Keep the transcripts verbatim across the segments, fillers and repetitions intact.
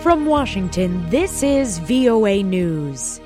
From Washington, this is V O A News.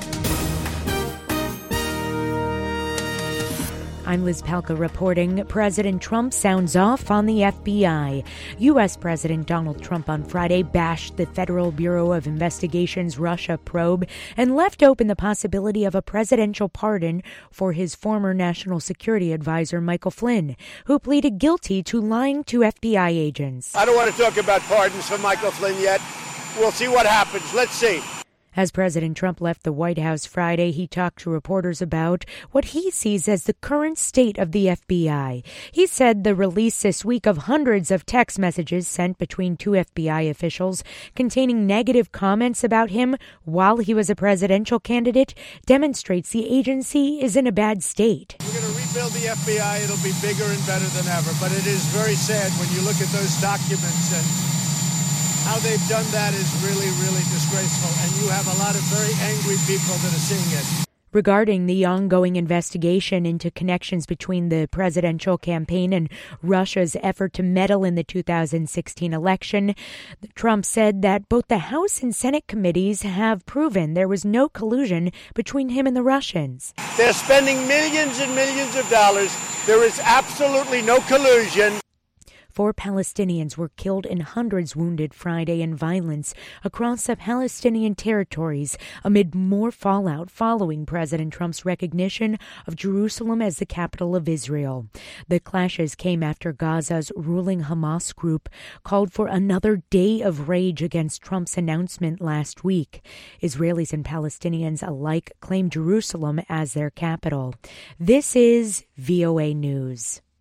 I'm Liz Palka reporting. President Trump sounds off on the F B I. U S. President Donald Trump on Friday bashed the Federal Bureau of Investigation's Russia probe and left open the possibility of a presidential pardon for his former National Security Advisor Michael Flynn, who pleaded guilty to lying to F B I agents. I don't want to talk about pardons for Michael Flynn yet. We'll see what happens. Let's see. As President Trump left the White House Friday, he talked to reporters about what he sees as the current state of the F B I. He said the release this week of hundreds of text messages sent between two F B I officials containing negative comments about him while he was a presidential candidate demonstrates the agency is in a bad state. We're going to rebuild the F B I. It'll be bigger and better than ever. But it is very sad when you look at those documents, and how they've done that is really, really disgraceful, and you have a lot of very angry people that are seeing it. Regarding the ongoing investigation into connections between the presidential campaign and Russia's effort to meddle in the two thousand sixteen election, Trump said that both the House and Senate committees have proven there was no collusion between him and the Russians. They're spending millions and millions of dollars. There is absolutely no collusion. Four Palestinians were killed and hundreds wounded Friday in violence across the Palestinian territories amid more fallout following President Trump's recognition of Jerusalem as the capital of Israel. The clashes came after Gaza's ruling Hamas group called for another day of rage against Trump's announcement last week. Israelis and Palestinians alike claim Jerusalem as their capital. This is V O A News.